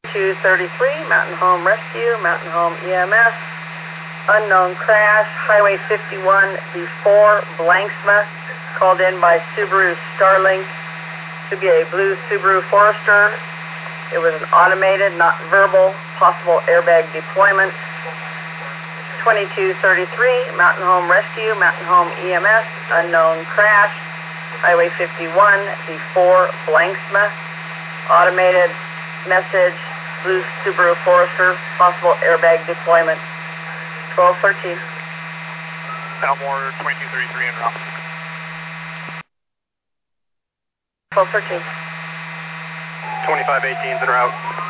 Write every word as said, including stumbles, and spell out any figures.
two thirty-three, Mountain Home Rescue, Mountain Home E M S, unknown crash, Highway fifty-one before Blanksma, called in by Subaru Starlink, to be a blue Subaru Forester. It was an automated, not verbal, possible airbag deployment. twenty-two thirty-three, Mountain Home Rescue, Mountain Home E M S, unknown crash, Highway fifty-one before Blanksma, automated message, blue Subaru Forester, possible airbag deployment. twelve thirteen. Elmore twenty-two thirty-three en route. twelve thirteen. twenty-five eighteen en route.